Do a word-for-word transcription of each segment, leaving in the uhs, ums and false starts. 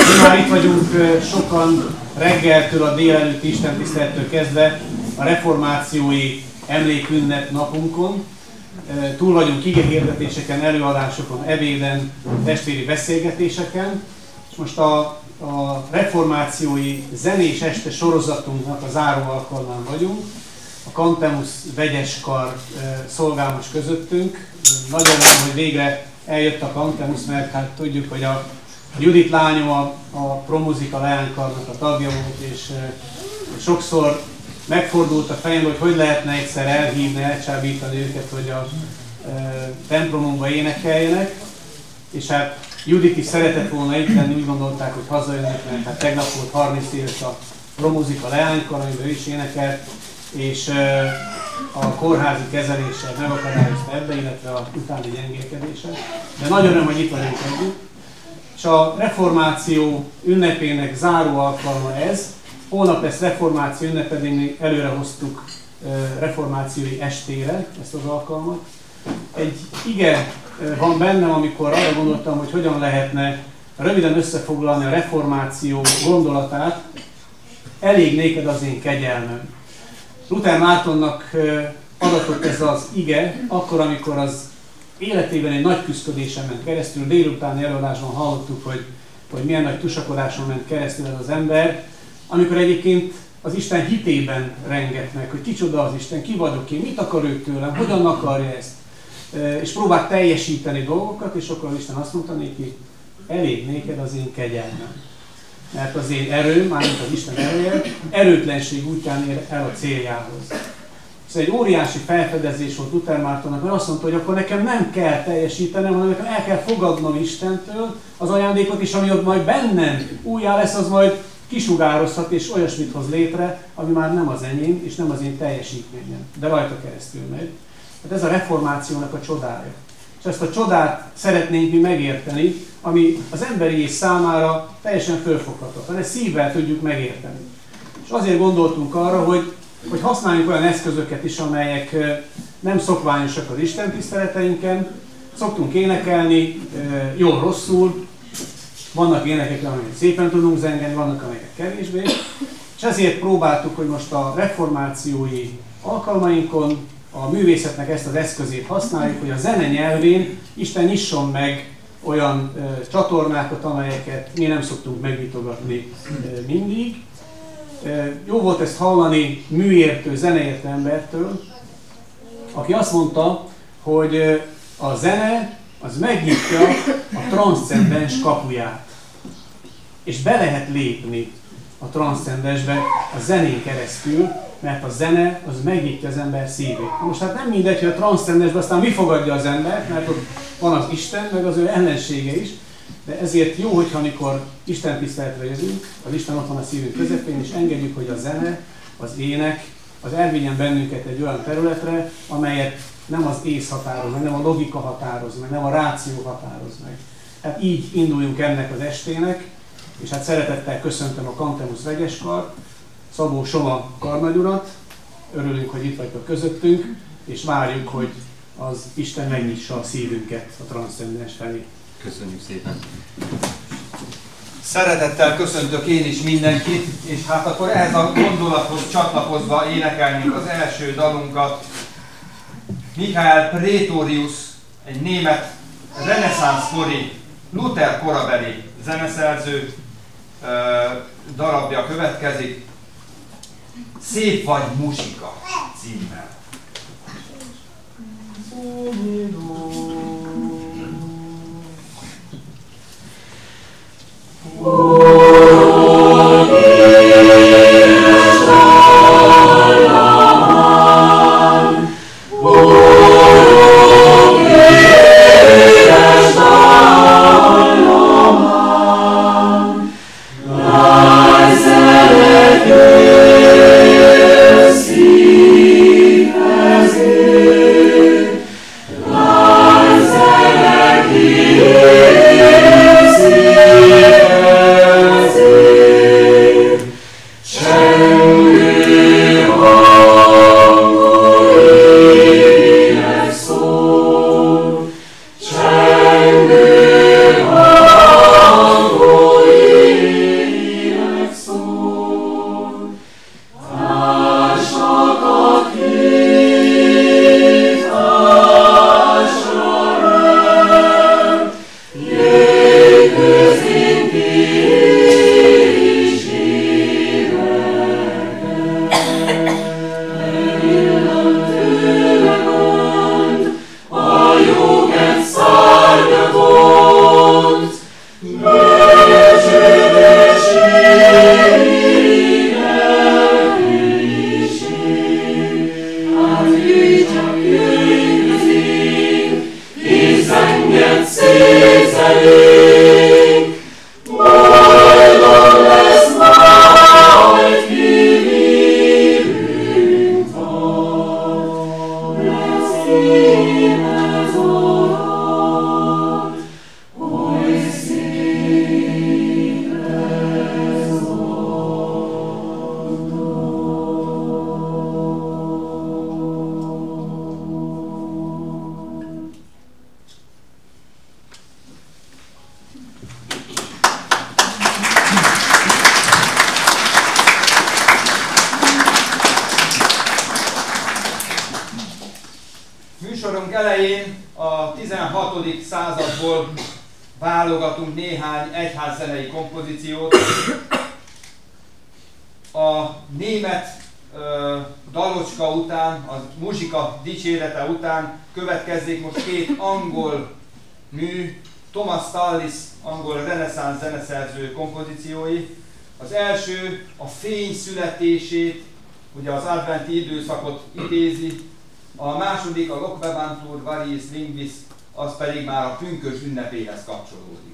Már itt vagyunk sokan reggeltől a délelőtti istentisztelettől kezdve a reformációi emlékünnep napunkon. Túl vagyunk igehirdetéseken, előadásokon, ebéden, testvéri beszélgetéseken. És most a, a reformációi zenés este sorozatunknak a záró alkalmán vagyunk. A Cantemus vegyes kar szolgál most közöttünk. Nagyon örülök, hogy végre eljött a Cantemus, mert hát tudjuk, hogy a Judit lányom a, a Promuzika leánykarnak a tagja volt, és e, sokszor megfordult a fejem, hogy hogy lehetne egyszer elhívni, elcsábítani őket, hogy a e, templomunkba énekeljenek. És hát Judit is szeretett volna itt lenni, úgy gondolták, hogy hazajönnek, mert hát tegnap volt harminc éves a Promuzika leánykar, amiben ő is énekelt, és e, a kórházi kezeléssel megakadályozta ebbe, illetve a utáni gyengélkedése. De nagyon öröm, hogy itt vagyunk együtt. És a reformáció ünnepének záró alkalma ez. Holnap lesz reformáció ünnepe, mi előre hoztuk reformációi estére ezt az alkalmat. Egy ige van bennem, amikor arra gondoltam, hogy hogyan lehetne röviden összefoglalni a reformáció gondolatát. Elég néked az én kegyelmem. Luther Mártonnak adatott ez az ige, akkor, amikor az életében egy nagy küszködésen ment keresztül. Délutáni előadásban hallottuk, hogy, hogy milyen nagy tusakodáson ment keresztül ez az ember, amikor egyébként az Isten hitében rengetnek, hogy kicsoda az Isten, ki vagyok én, mit akar ő tőlem, hogyan akarja ezt. És próbált teljesíteni dolgokat, és akkor az Isten azt mondta neki, elég néked az én kegyelmem. Mert az én erőm, mármint az Isten erője, erőtlenség útján ér el a céljához. Ez egy óriási felfedezés volt Luther Mártonnak, mert azt mondta, hogy akkor nekem nem kell teljesítenem, hanem nekem el kell fogadnom Istentől az ajándékot, és ami ott majd bennem újjá lesz, az majd kisugározhat és olyasmit hoz létre, ami már nem az enyém, és nem az én teljesítményem, de rajta keresztül megy. Hát ez a reformációnak a csodája. És ezt a csodát szeretnénk mi megérteni, ami az emberi ész számára teljesen fölfoghatatlan. Ezt szívvel tudjuk megérteni. És azért gondoltunk arra, hogy hogy használjunk olyan eszközöket is, amelyek nem szokványosak az istentiszteleteinken. Szoktunk énekelni, jól-rosszul, vannak énekek, amelyek szépen tudunk zengeni, vannak, amelyek kevésbé. És ezért próbáltuk, hogy most a reformációi alkalmainkon a művészetnek ezt az eszközét használjuk, hogy a zene nyelvén Isten nyisson meg olyan csatornákat, amelyeket mi nem szoktunk megnyitogatni mindig. Jó volt ezt hallani műértő, zeneértő embertől, aki azt mondta, hogy a zene az megnyitja a transzcendens kapuját. És be lehet lépni a transzcendensbe a zenén keresztül, mert a zene az megnyitja az ember szívét. Most hát nem mindegy, hogy a transzcendensbe aztán mi fogadja az embert, mert ott van az Isten, meg az ő ellensége is. De ezért jó, hogyha amikor Isten tiszteletre jövünk, az Isten ott van a szívünk közepén, és engedjük, hogy a zene, az ének, az elvigyen bennünket egy olyan területre, amelyet nem az ész határoz meg, nem a logika határoz meg, nem a ráció határoz meg. Hát így induljunk ennek az estének, és hát szeretettel köszöntöm a Cantemus vegyes kar, Szabó Soma karnagyurat, örülünk, hogy itt vagytok közöttünk, és várjuk, hogy az Isten megnyissa a szívünket a transzcendens felé. Köszönjük szépen! Szeretettel köszöntök én is mindenkit, és hát akkor ehhez a gondolathoz csatlakozva énekelnénk az első dalunkat. Michael Praetorius, egy német reneszánszkori, Luther korabeli zeneszerző darabja következik. Szép vagy musika címmel. Yeah. előadásunk elején a tizenhatodik századból válogatunk néhány egyházzenei kompozíciót. A német ö, dalocska után, a muzsika dicsérete után következzék most két angol mű, Thomas Tallis angol reneszánsz zeneszerző kompozíciói. Az első a fény születését, ugye az adventi időszakot idézi, a második a Locbebantur Variis Linguis, az pedig már a pünkösd ünnepéhez kapcsolódik.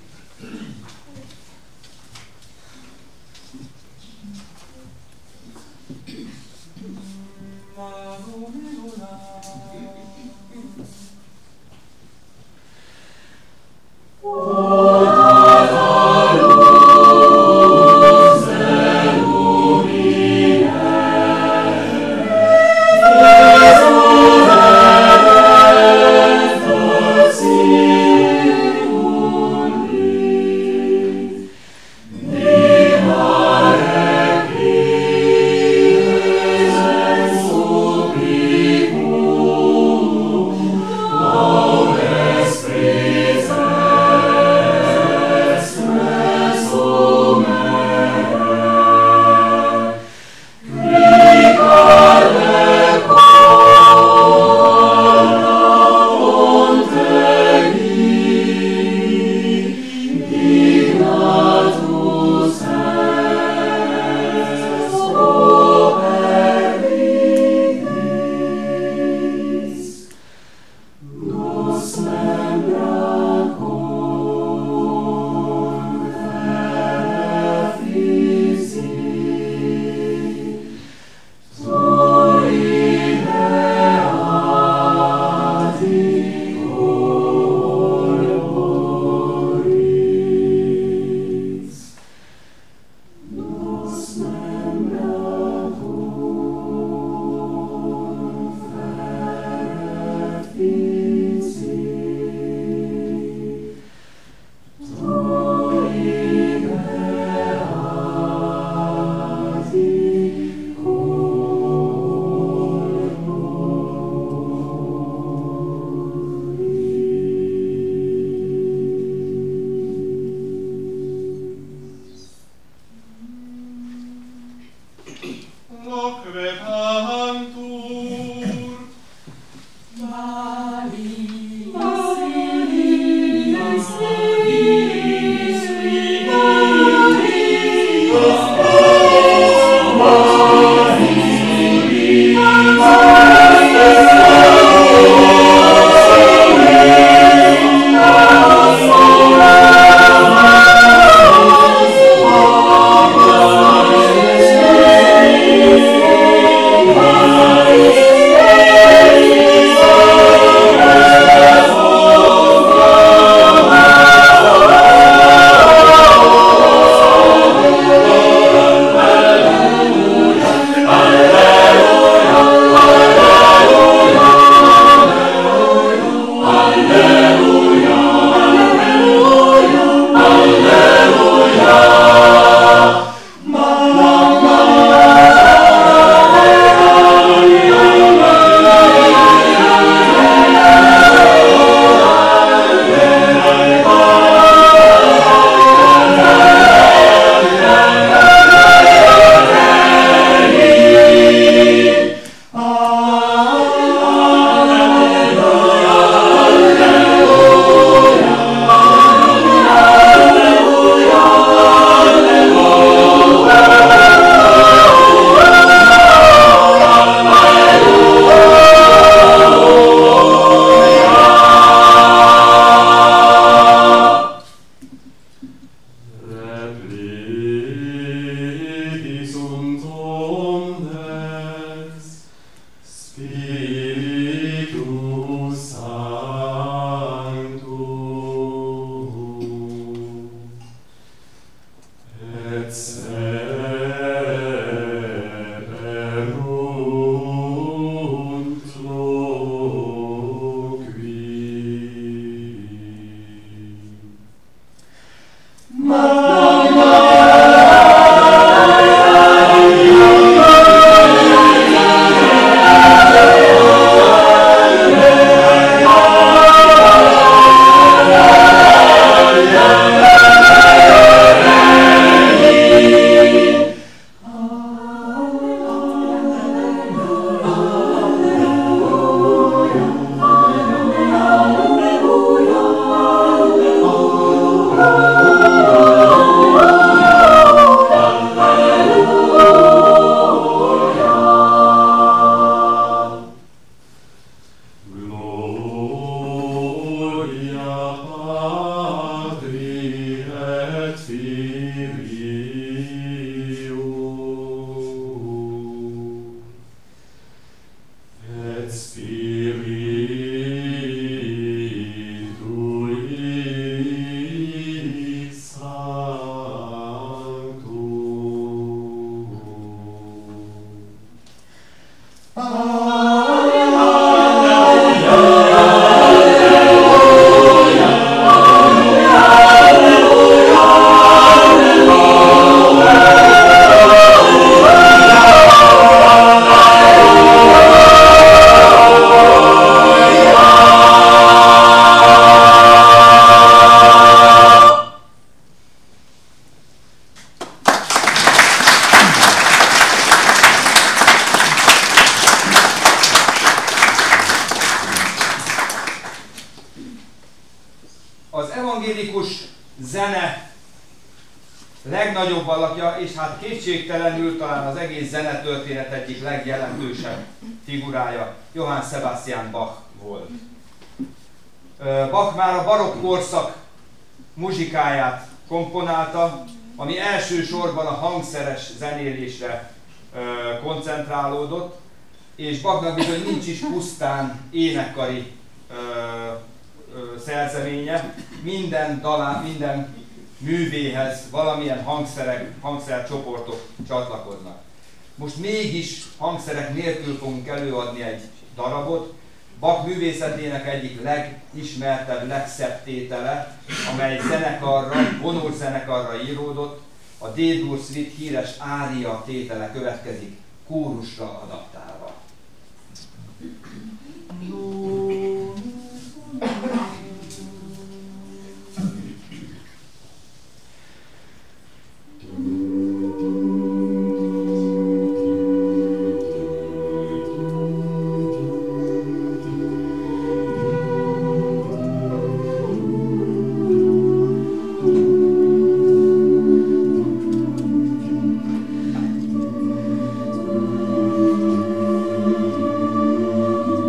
legnagyobb alakja, és hát kétségtelenül talán az egész zenetörténet egyik legjelentősebb figurája Johann Sebastian Bach volt. Bach már a barokk korszak muzsikáját komponálta, ami elsősorban a hangszeres zenélésre koncentrálódott, és Bachnak bizony nincs is pusztán énekkari ö, ö, szerzeménye, minden dalán, minden művéhez valamilyen hangszerek, hangszercsoportok csatlakoznak. Most mégis hangszerek nélkül fogunk előadni egy darabot, Bach művészetének egyik legismertebb, legszebb tétele, amely zenekarra, vonószenekarra íródott, a D-dur suite híres ária tétele következik, kórusra adaptálva. Thank you.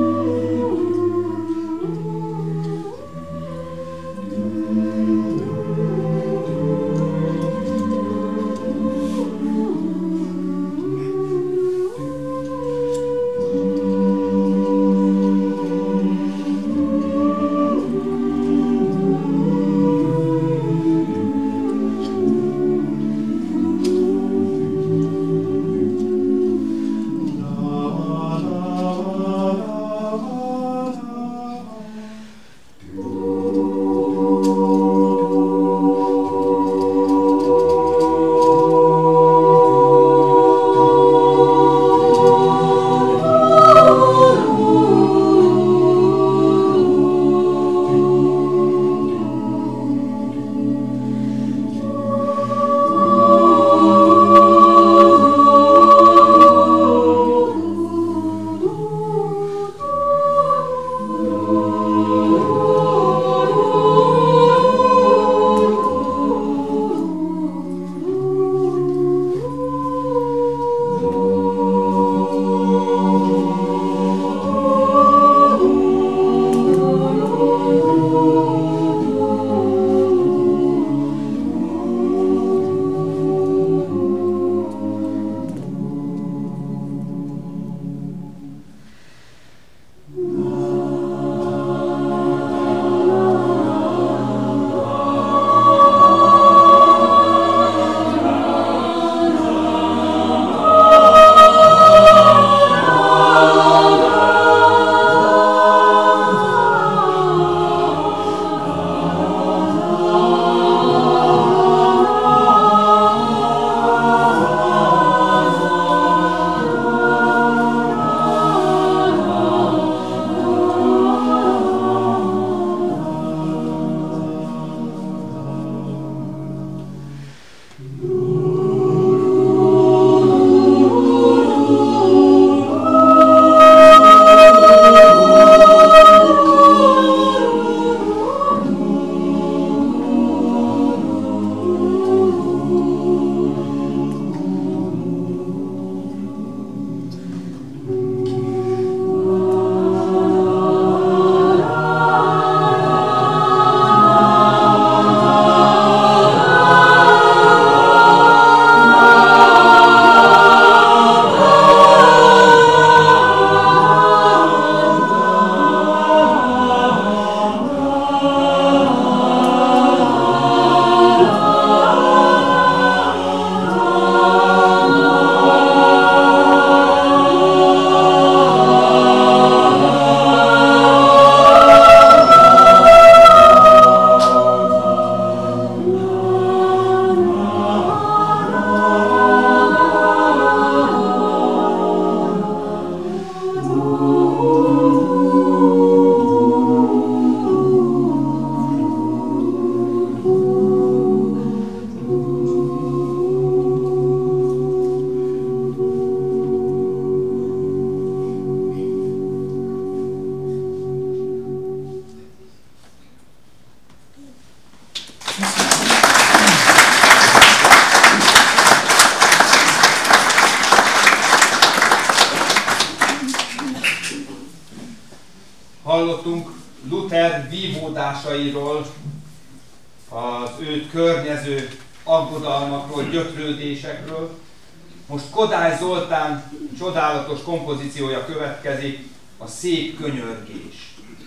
Péter vívódásairól, az őt környező aggodalmakról, gyötrődésekről. Most Kodály Zoltán csodálatos kompozíciója következik, a Szép könyörgés.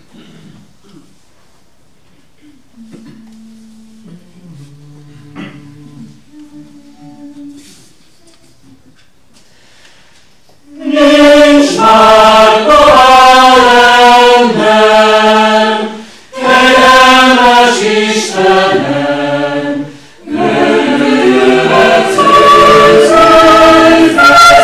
Nincs már tovább engem, kegyelmes Istenem, gördület szűzőt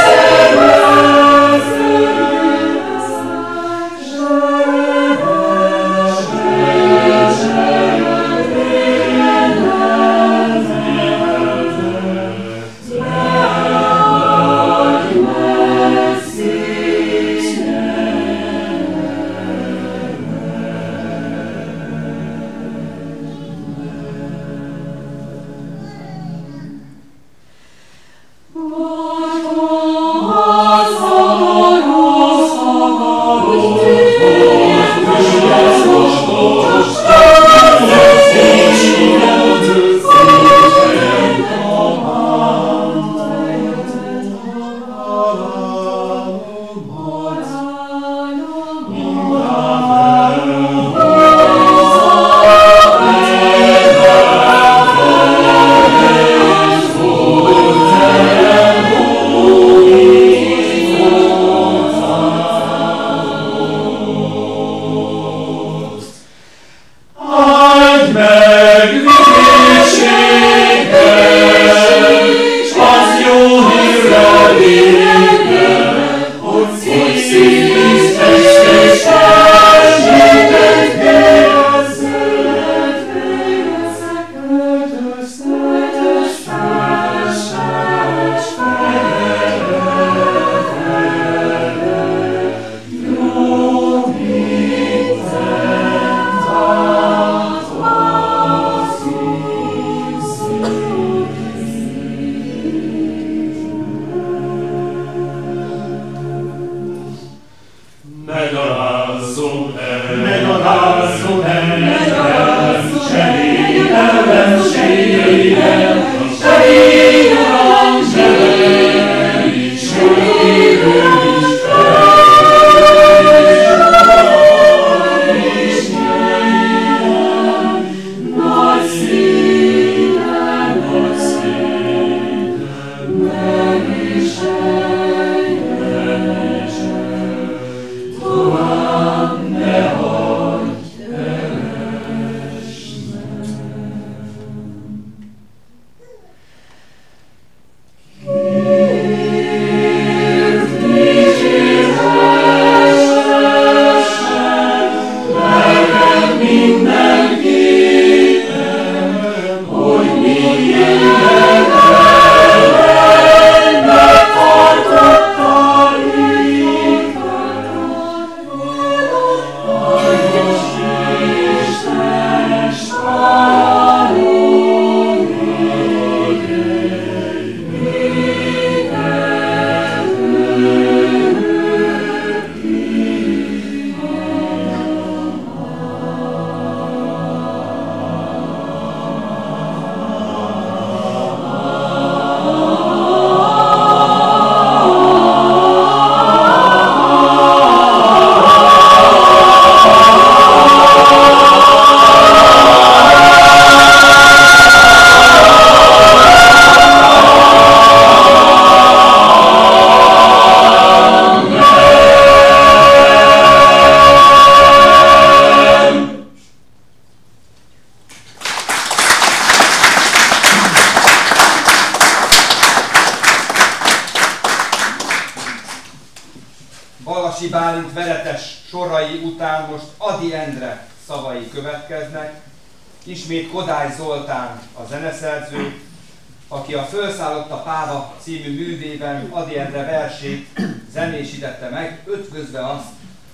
Balasi Bálint veretes sorai után most Ady Endre szavai következnek. Ismét Kodály Zoltán a zeneszerző, aki a Fölszállott a Páva című művében Ady Endre versét zenésítette meg, ötvözve azt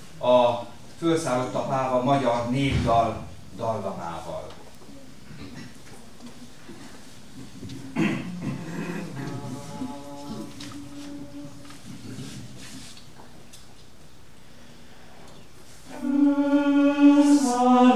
a Fölszállott a Páva magyar népdal dallamával. Son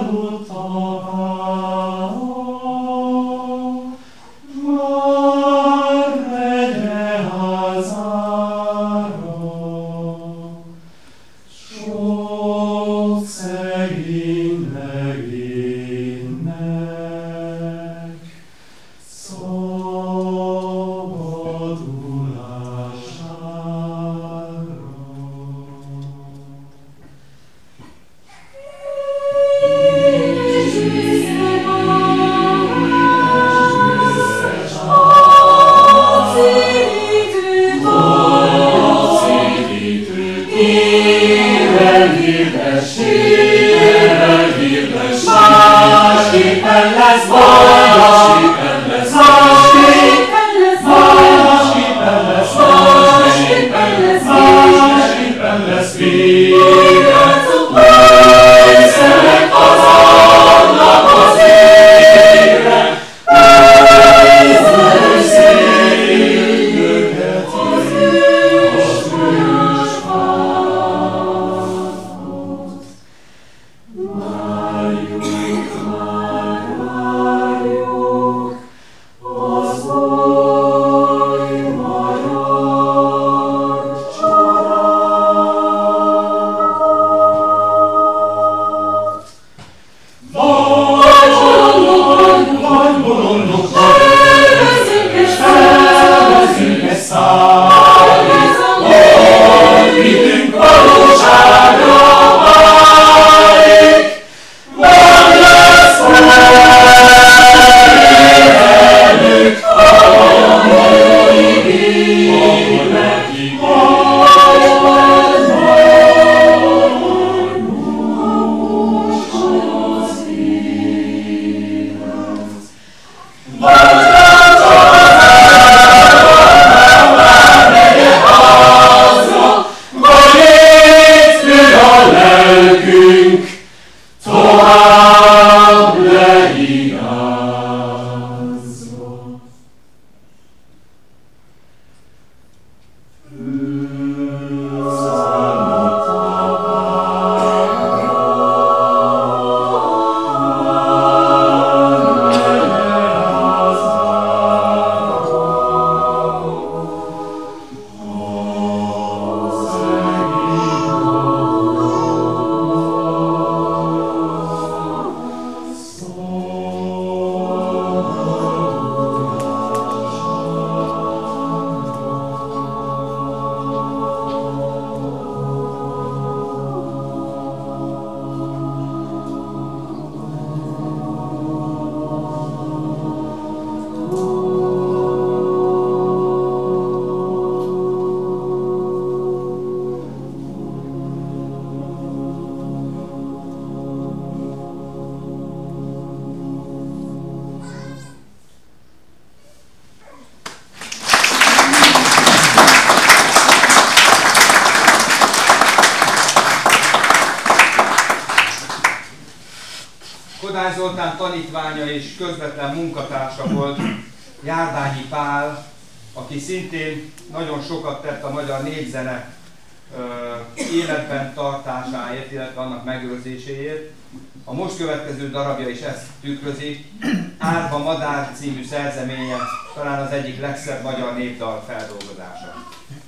Kodály Zoltán tanítványa és közvetlen munkatársa volt Járdányi Pál, aki szintén nagyon sokat tett a magyar népzene ö, életben tartásáért, illetve annak megőrzéséért. A most következő darabja is ezt tükrözi. Árva Madár című szerzeménye talán az egyik legszebb magyar népdal feldolgozása.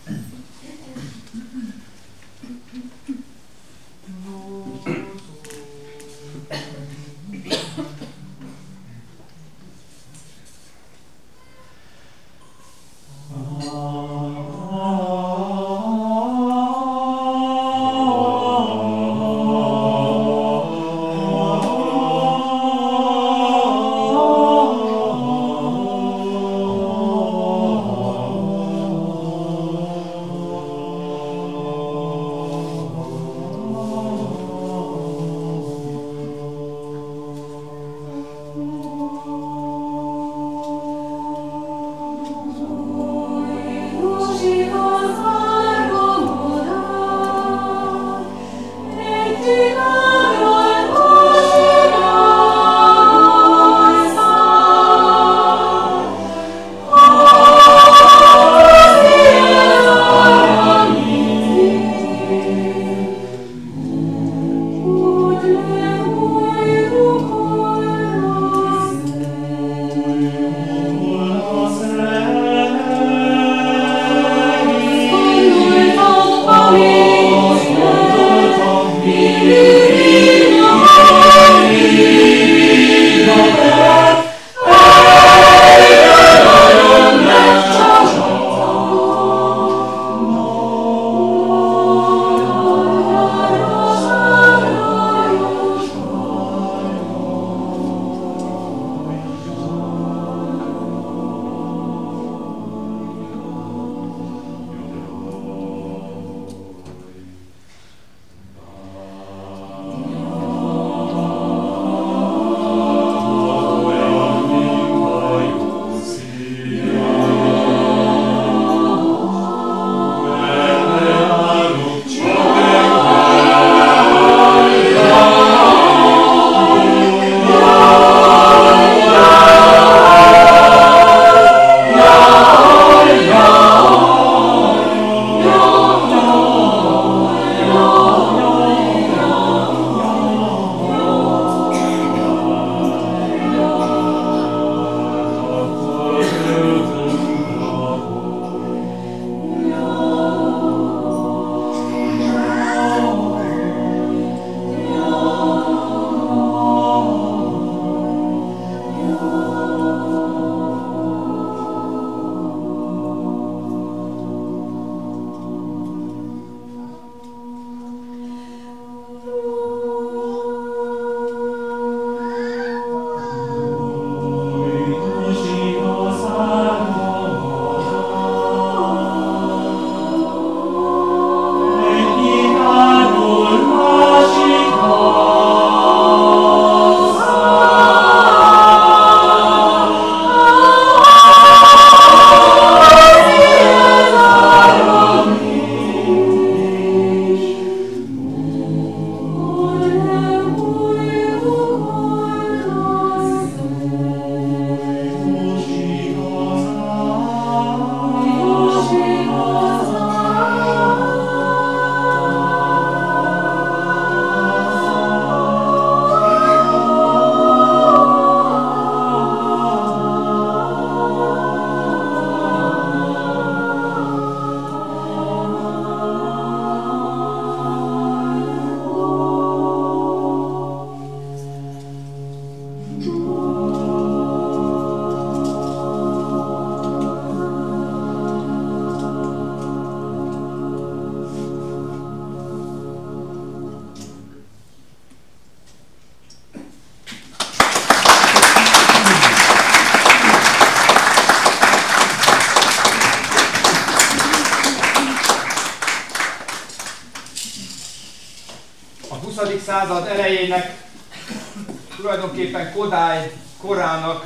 huszadik század elejének, tulajdonképpen Kodály korának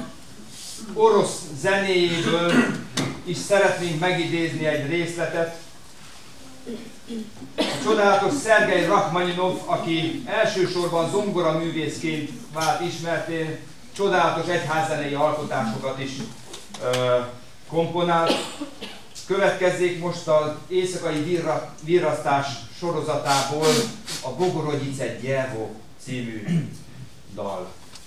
orosz zenéjéből is szeretnénk megidézni egy részletet. A csodálatos Szergej Rachmaninov, aki elsősorban zongoraművészként vált ismerté, csodálatos egyházzenei alkotásokat is ö, komponált. Következzék most az éjszakai virra, virrasztás sorozatából a Bogorodice Djevo című dal.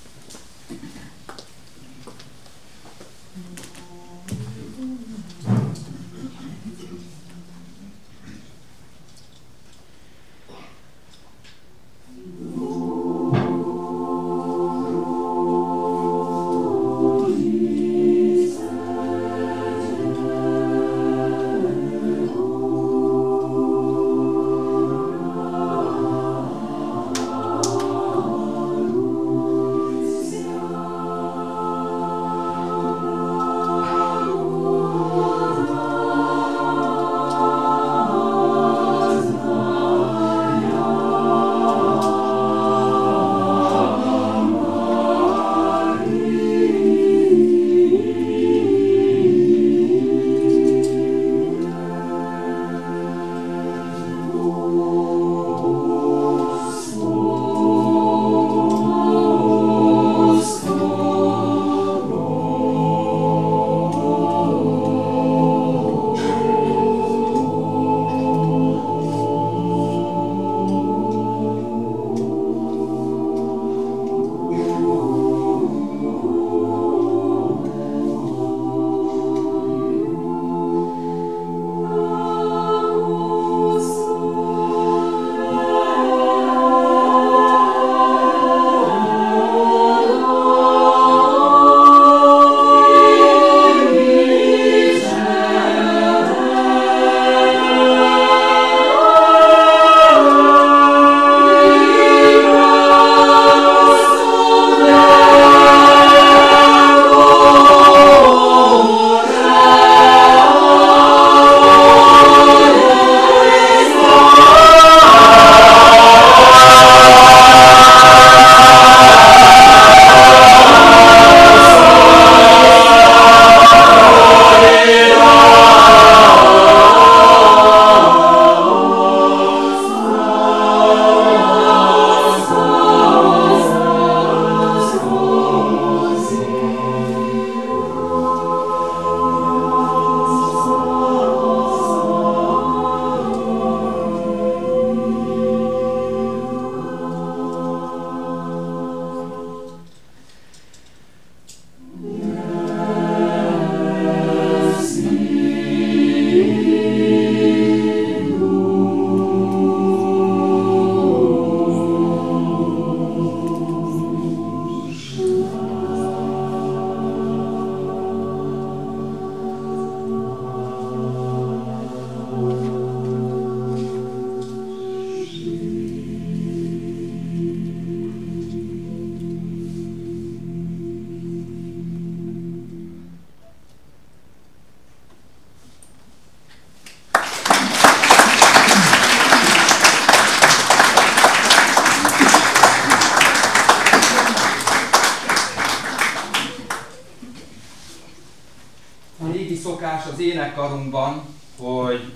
Az énekkarunkban, hogy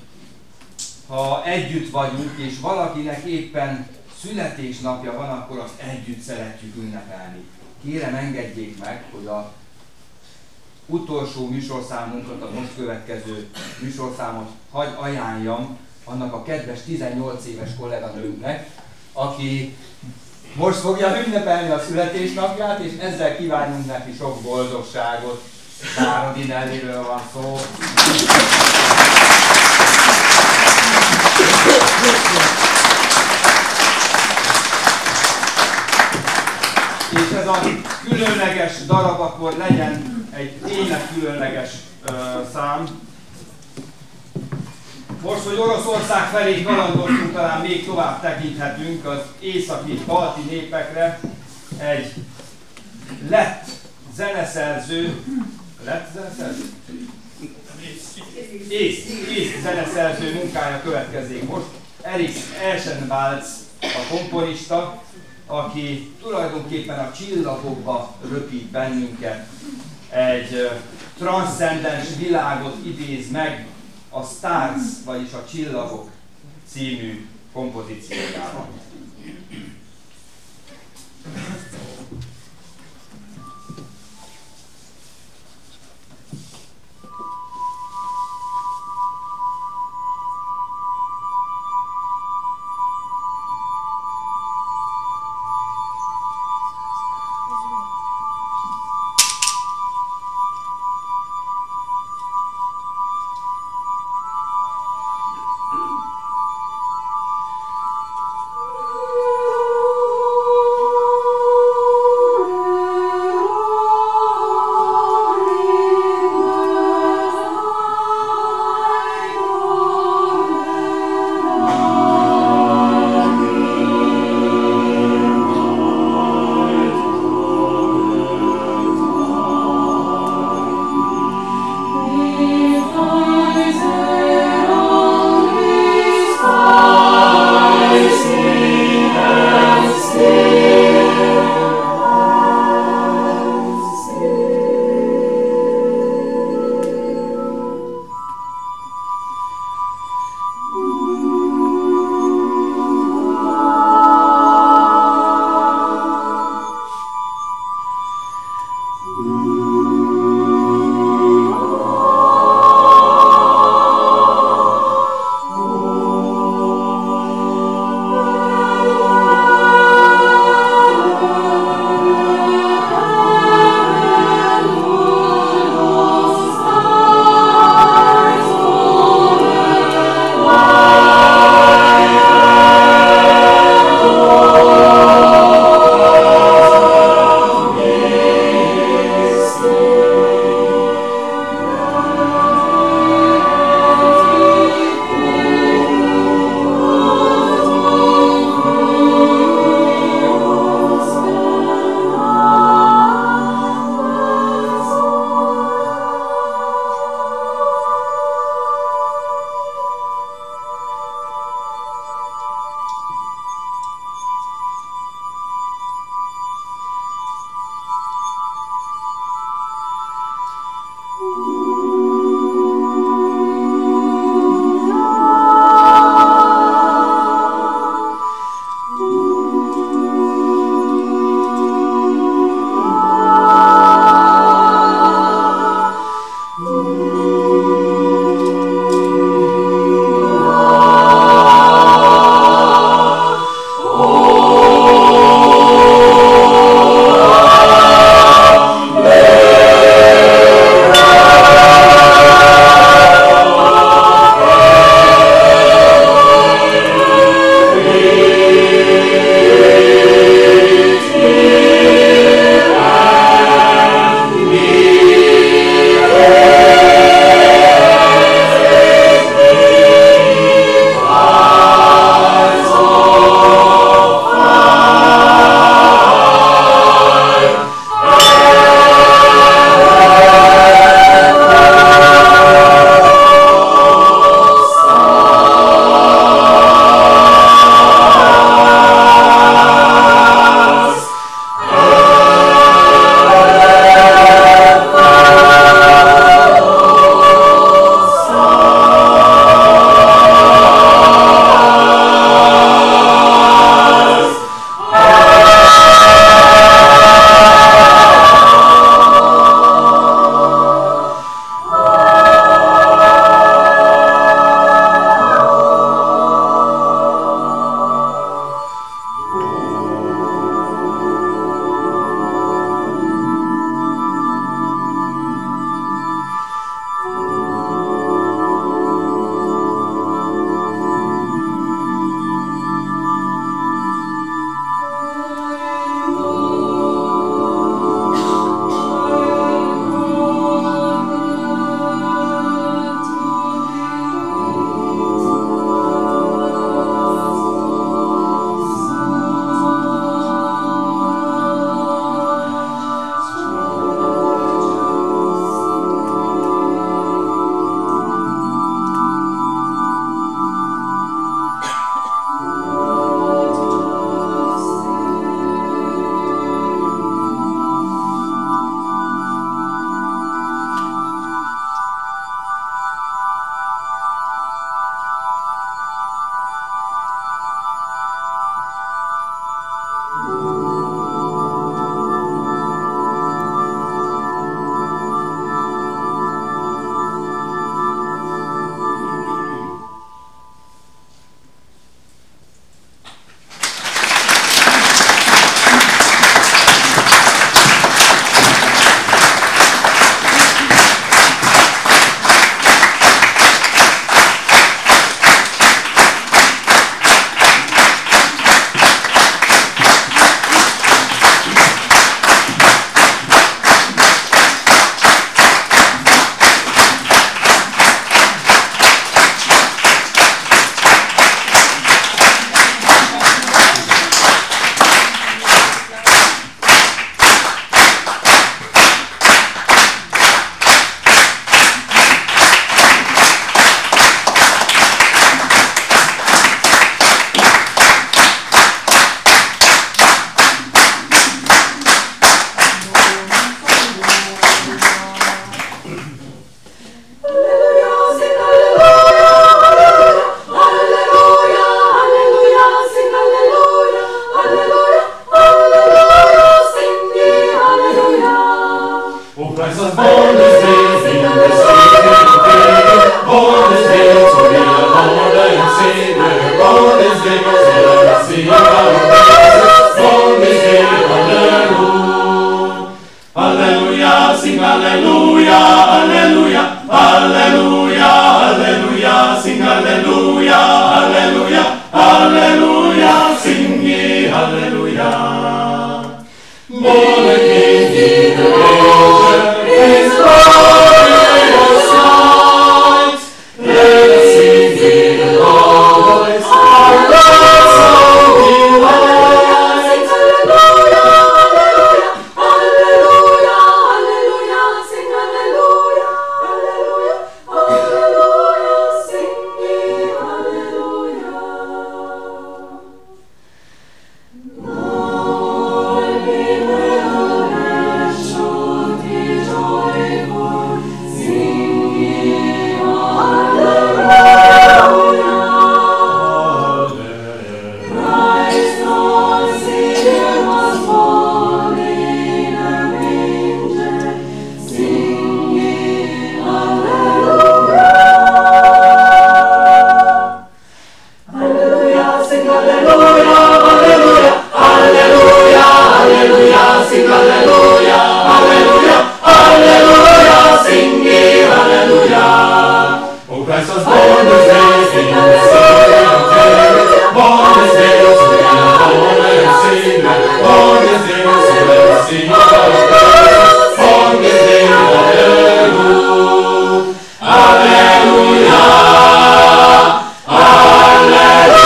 ha együtt vagyunk, és valakinek éppen születésnapja van, akkor azt együtt szeretjük ünnepelni. Kérem, engedjék meg, hogy a utolsó műsorszámunkat, a most következő műsorszámot hagy ajánljam annak a kedves tizennyolc éves kolléganőnknek, aki most fogja ünnepelni a születésnapját, és ezzel kívánunk neki sok boldogságot. Váradi Nelliről van szó. És ez a különleges darab akkor legyen egy tényleg különleges ö, szám. Most, hogy Oroszország felé kalandoztunk, talán még tovább tekinthetünk az északi balti népekre. Egy lett zeneszerző, lett zeneszerző? Ész, ész zeneszerző munkája következik most. Erik Eschenwalz a komponista, aki tulajdonképpen a csillagokba röpít bennünket. Egy uh, transzcendens világot idéz meg, a stars, vagyis a csillagok című kompozíciójával. Thank you. Graças bons Deus, Senhor, Senhor, bons Deus, Senhor, bons Deus, Senhor, Senhor, bons Deus, aleluia, aleluia.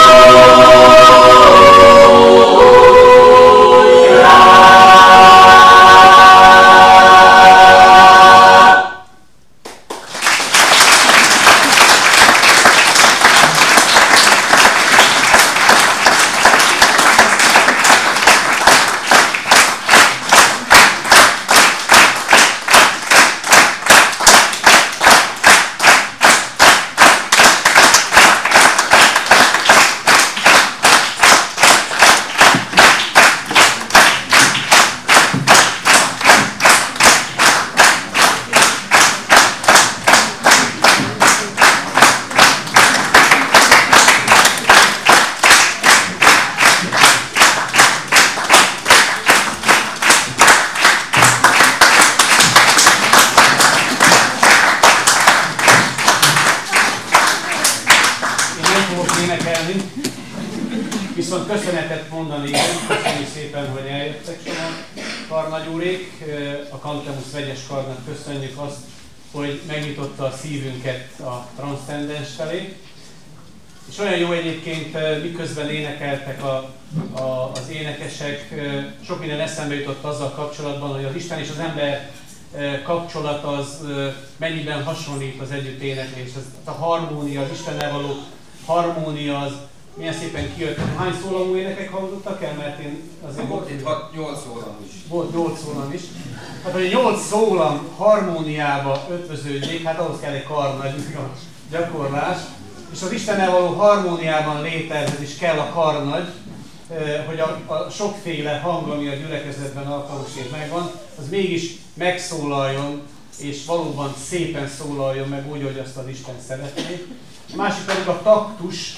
Viszont köszönetet mondani, köszönjük szépen, hogy eljöttek sokan, karnagy úrék, a Cantemus vegyes karnak köszönjük azt, hogy megnyitotta a szívünket a transzcendens felé. És olyan jó egyébként, miközben énekeltek a, a, az énekesek, sok minden eszembe jutott azzal kapcsolatban, hogy az Isten és az ember kapcsolat az mennyiben hasonlít az együtt énekléshez. A harmónia, az Istennel való harmónia az milyen szépen kijött. Hány szólamú énekek hallottak el? Mert én azért volt itt nyolc szólam is. Volt nyolc szólam is. Hát, hogy nyolc szólam harmóniába ötvöződjék, hát ahhoz kell egy karnagy gyakorlás. És az Istennel való harmóniában létezhez is kell a karnagy, hogy a, a sokféle hang, ami a gyülekezetben alkalmasként megvan, az mégis megszólaljon, és valóban szépen szólaljon meg úgy, hogy azt az Isten szeretné. A másik pedig a taktus,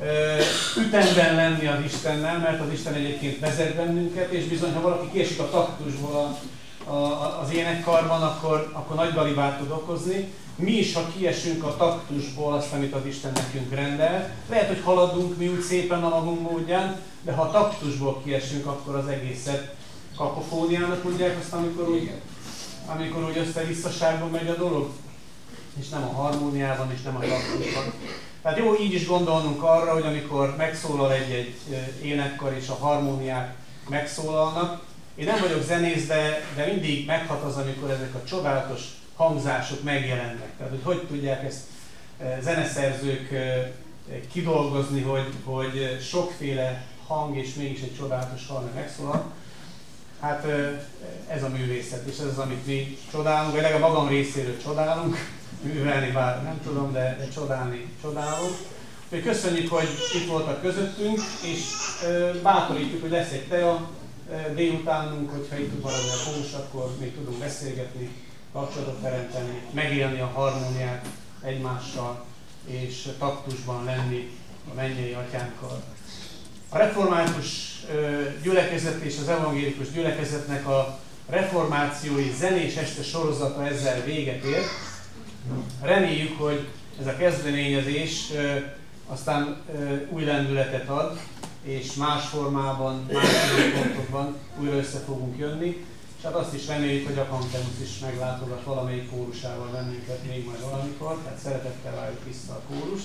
ütemben lenni az Istennel, mert az Isten egyébként vezet bennünket, és bizony, ha valaki kiesik a taktusból a, a, az énekkarban, akkor, akkor nagy galibát tud okozni. Mi is, ha kiesünk a taktusból, azt, amit az Isten nekünk rendel, lehet, hogy haladunk mi úgy szépen a magunk módján, de ha a taktusból kiesünk, akkor az egészet kakofóniának mondják azt, amikor úgy, amikor úgy össze-visszaságban megy a dolog, és nem a harmóniában, és nem a taktusban. Tehát jó így is gondolnunk arra, hogy amikor megszólal egy-egy énekkar és a harmóniák megszólalnak. Én nem vagyok zenész, de, de mindig meghat az, amikor ezek a csodálatos hangzások megjelennek. Tehát, hogy hogy tudják ezt zeneszerzők kidolgozni, hogy, hogy sokféle hang és mégis egy csodálatos hang megszólal. Hát ez a művészet, és ez az, amit mi csodálunk, vagy legalább magam részéről csodálunk. Művelni bár nem tudom, de, de csodálni csodálom. Úgyhogy köszönjük, hogy itt voltak közöttünk, és e, bátorítjuk, hogy lesz egy tea e, délutánunk, hogyha itt tud maradni a kórus, akkor még tudunk beszélgetni, kapcsolatot teremteni, megélni a harmóniát egymással, és taktusban lenni a mennyei atyánkkal. A református e, gyülekezet és az evangélikus gyülekezetnek a reformációi zenés este sorozata ezzel véget ér. Reméljük, hogy ez a kezdeményezés e, aztán e, új lendületet ad, és más formában, más időpontokban újra össze fogunk jönni. És hát azt is reméljük, hogy a Cantemus is meglátogat valamelyik kórusával bennünket még majd valamikor, tehát szeretettel várjuk vissza a kórust.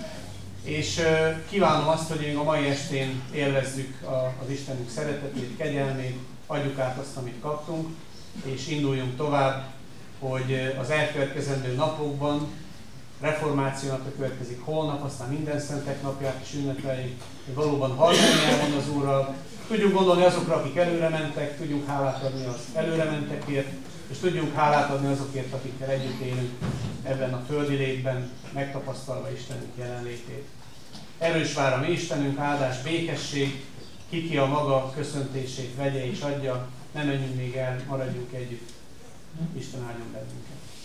És e, kívánom azt, hogy még a mai estén élvezzük a, az Istenünk szeretetét, kegyelmét, adjuk át azt, amit kaptunk, és induljunk tovább, hogy az elkövetkezendő napokban, reformáció napja következik holnap, aztán minden szentek napját is ünnepeljük, hogy valóban harmóniában az Úrral. Tudjunk gondolni azokra, akik előre mentek, tudjunk hálát adni az előre mentekért, és tudjunk hálát adni azokért, akikkel együtt élünk ebben a földi létben, megtapasztalva Istenünk jelenlétét. Erős vár a mi Istenünk, áldás, békesség, ki ki a maga köszöntését vegye és adja, ne menjünk még el, maradjunk együtt. Isten áldjon bennünket.